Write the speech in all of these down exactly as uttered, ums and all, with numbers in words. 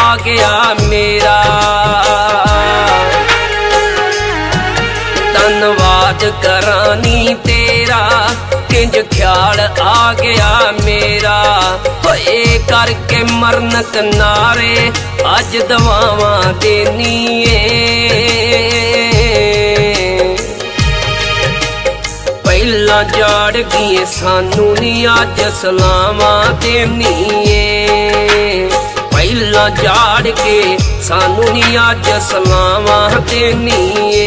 आ गया मेरा। धन्नवाद करानी तेरा किंज ख्याल आ गया मेरा। होए करके मरन कनारे अज दवावां देनी पहला जाड़ गई सानू नी अज सलावां देनी। पहला जाड़ के सानू नी अज सलावां देनी।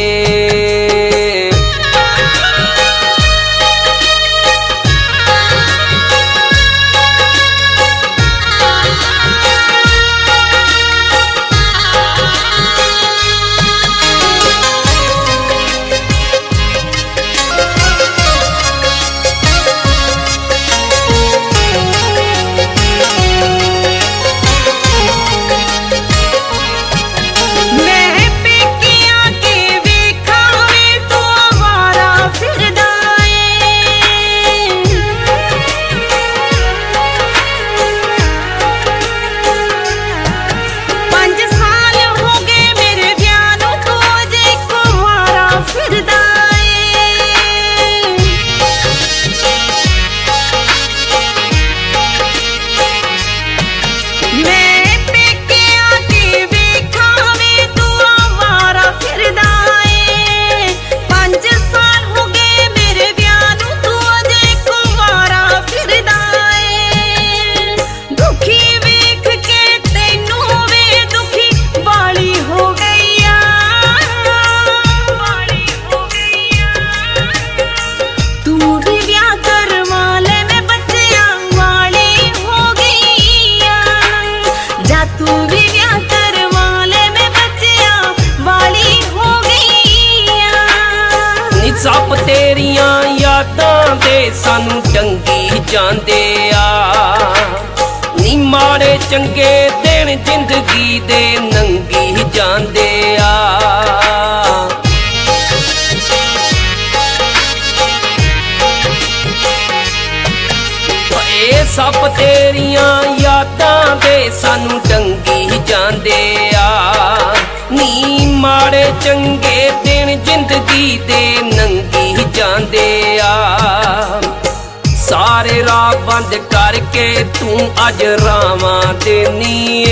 सप तेरिया यादां दे सानू टंगी जांदे आ। नी माड़े चंगे दिन जिंदगी दे नंगी जांदे आ। ए सप तेरिया यादां दे सानू टंगी जांदे आ। नी माड़े चंगे दिन जिंदगी दे नंगी जांदे आ। सारे राह बंद करके तू अज रावां देनी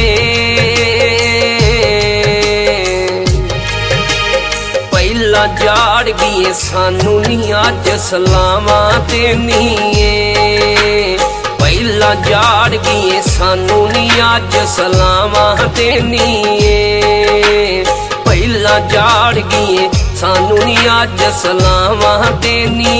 पहला जाड़ गई सानू नी अज सलावां देनी। पहला जाड़ गई सानू नी अज सलावां देनी। पहला जाड़ गई सानू नी अज सलावां देनी।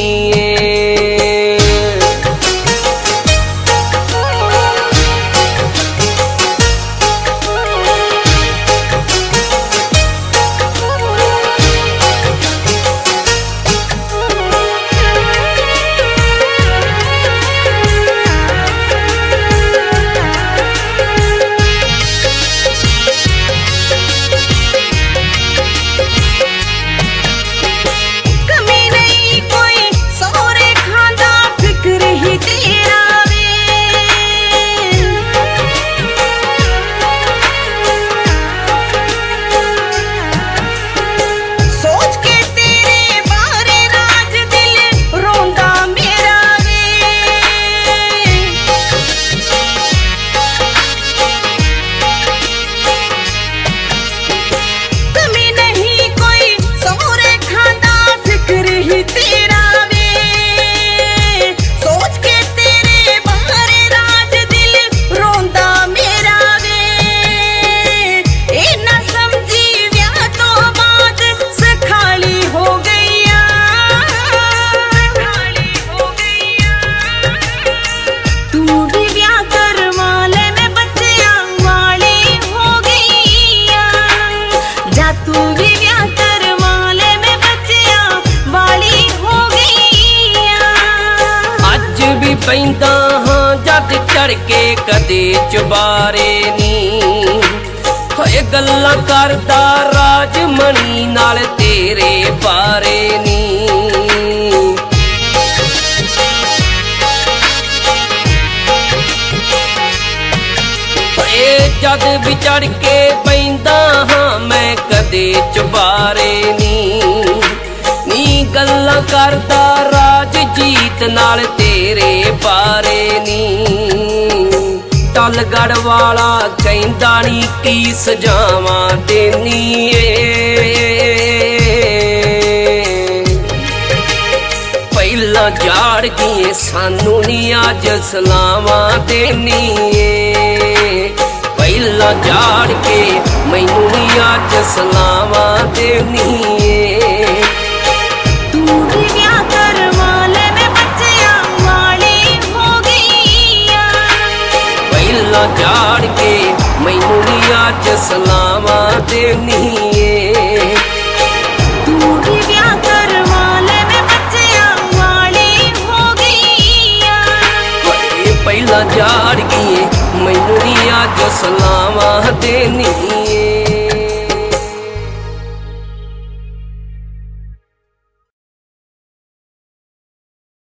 पैंदा हाँ जद चढ़ के कदे चुबारे नी। होए गल्लां करदा राजमणी नाल तेरे बारे नी। होए ਜਦ ਵਿਚੜ ਕੇ ਪੈਂਦਾ ਹਾਂ ਮੈਂ ਕਦੇ ਚੁਬਾਰੇ ਨੀ ਨੀ ਗੱਲਾਂ ਕਰਦਾ ਰਾਜ ਜੀਤ ਨਾਲ ਤੇਰੇ ਬਾਰੇ ਨੀ ਟਲਗੜ ਵਾਲਾ ਕਹਿੰਦਾ ਨੀ ਕੀ ਸਜਾਵਾਂ ਦੇਨੀ ਏ ਪਹਿਲਾਂ ਜਾੜ ਗਈ ਸਾਨੂੰ ਨੀ ਅੱਜ ਸਲਾਵਾਂ ਦੇਨੀ ਏ ਪਹਿਲਾਂ ਜਾੜ ਕੇ ਮੈਨੂੰ ਨੀ ਅੱਜ ਸਲਾਵਾਂ ਦੇਨੀ ਏ ਤੂੰ ਵੀ ਵਿਆਹ ਕਰਵਾ ਲੈ ਮੈਂ ਬੱਚਿਆਂ ਵਾਲੀ ਹੋ ਗਈ ਆ ਪਹਿਲਾਂ ਜਾੜ ਕੇ ਮੈਨੂੰ ਨੀ ਅੱਜ ਸਲਾਵਾਂ ਦੇਨੀ ਏ ਤੂੰ ਵੀ ਵਿਆਹ ਕਰਵਾ ਲੈ ਮੈਂ ਬੱਚਿਆਂ ਵਾਲੀ ਹੋ ਗਈ ਆ ਓਏ ਪਹਿਲਾਂ ਜਾੜ ਗਈ ਮੈਨੂੰ ਨੀ ਅੱਜ ਸਲਾਵਾਂ ਦੇਨੀ ਏ